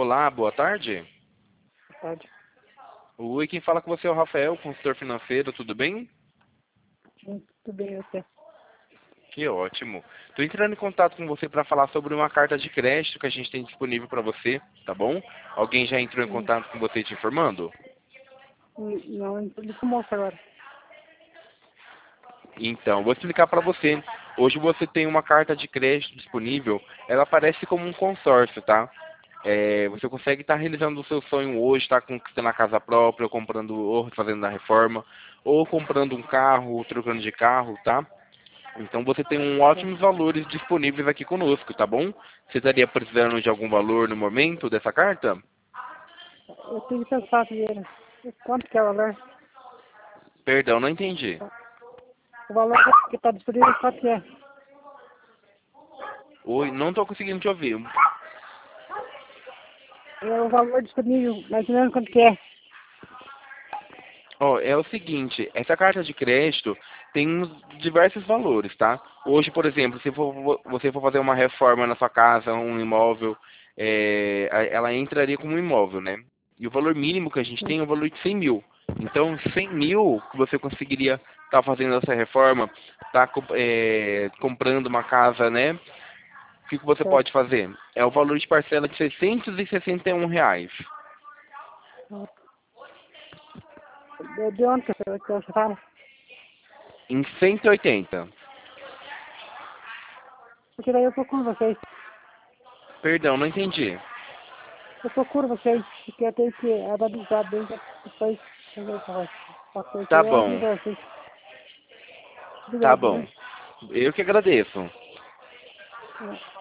Olá, boa tarde. Pode. Oi, quem fala com você é o Rafael, consultor financeiro, tudo bem? Sim, tudo bem, você. Que ótimo. Estou entrando em contato com você para falar sobre uma carta de crédito que a gente tem disponível para você, tá bom? Alguém já entrou em Sim. contato com você te informando? Não, ele com moça agora. Então, vou explicar para você. Hoje você tem uma carta de crédito disponível, ela aparece como um consórcio, tá? Você consegue estar realizando o seu sonho hoje, estar conquistando a casa própria, ou comprando, ou fazendo a reforma, ou comprando um carro, ou trocando de carro, tá? Então você tem ótimos valores disponíveis aqui conosco, tá bom? Você estaria precisando de algum valor no momento dessa carta? Eu tenho que pensar dinheiro. Quanto que é o valor? Perdão, não entendi. O valor que está disponível, quanto que é? Oi, não estou conseguindo te ouvir. É o valor disponível, mais ou menos quanto que é? Ó, é o seguinte, essa carta de crédito tem diversos valores, tá? Hoje, por exemplo, se você for fazer uma reforma na sua casa, um imóvel, ela entraria como um imóvel, né? E o valor mínimo que a gente Sim, tem é o valor de 100 mil. Então, 100 mil que você conseguiria estar fazendo essa reforma, tá comprando uma casa, né? O que você certo. pode fazer? É o valor de parcela de R$ 661. De onde que você fala? Em 180. Porque daí eu procuro vocês. Perdão, não entendi. Eu procuro vocês, porque eu tenho que analisar bem depois. Porque Tá eu bom, aviso vocês. tá Obrigado, bom. viu? Eu que agradeço. É.